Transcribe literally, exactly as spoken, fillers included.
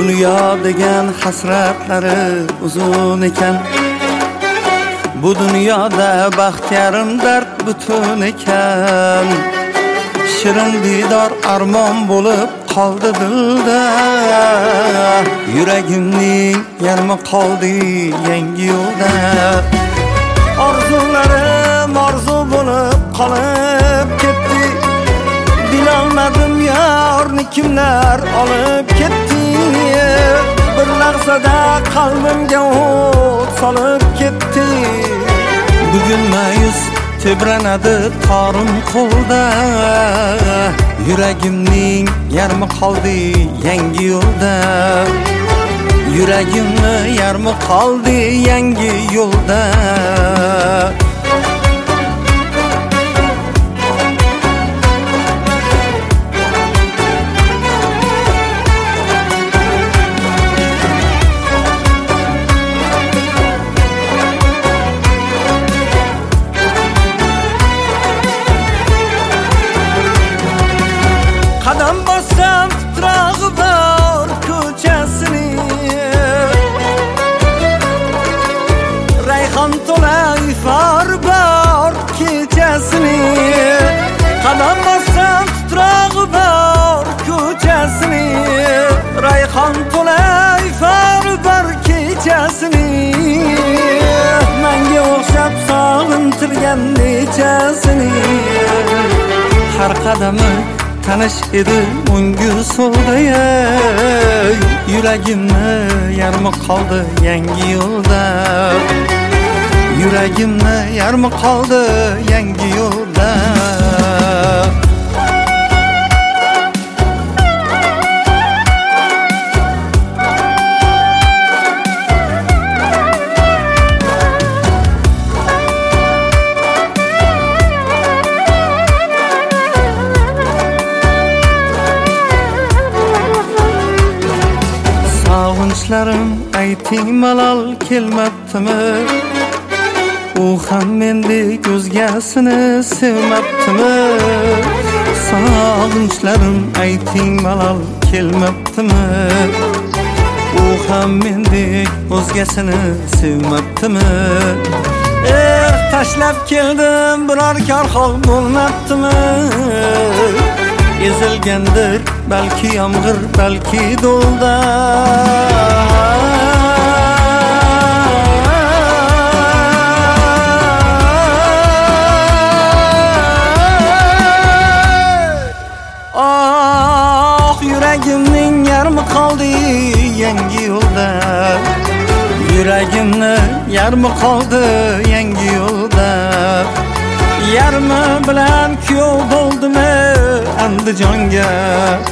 Dünya degan hasratlari uzun ekan. Bu dunyoda baxt yarim dard butun ekan. Shirin didor armon bo'lib qoldi dilda. Yuragimning yarmi qoldi yangi yo'lda. Orzularim orzu bo'lib qolib ketdi. Bilolmadim yorni kimlar olib ketdi. Bir lahzada qalbimga o't solib ketdi. Bugun mayus tebranadi torim qo'lda. Yuragimning yarmi qoldi yangi yo'lda. Yuragimni yarmi qoldi yangi yo'lda. Qadam bossam titrog'i bor ko'chasini. Rayhon to'la ifor bor kechasini. Qadam bossam titrog'i bor ko'chasini. Rayhon to'la ifor bor kechasini. Menga o'xshab sog'intirgan nechasini. Har qadami tanish edi o'ngu so'lda. Yuragimni yarmi qoldi yangi yo'lda. Yuragimni yarmi qoldi yangi yo'lda. Sog'inchlarim ayting malol kelmabdimi? U ham mendek o'zgasini sevmabdimi? Sog'inchlarim ayting malol kelmabdimi? U ham mendek o'zgasini sevmabdimi? Eh, tashlab keldim biror kor hol bo'lmabdimi? Ezilgandir balki yomg'ir balki do'lda. Ah, yuragimning yarmi qoldi yangi yo'lda. Yuragimni yarmi qoldi yangi yo'lda. Yarmi bilan kuyov bo'ldimi Andijonga.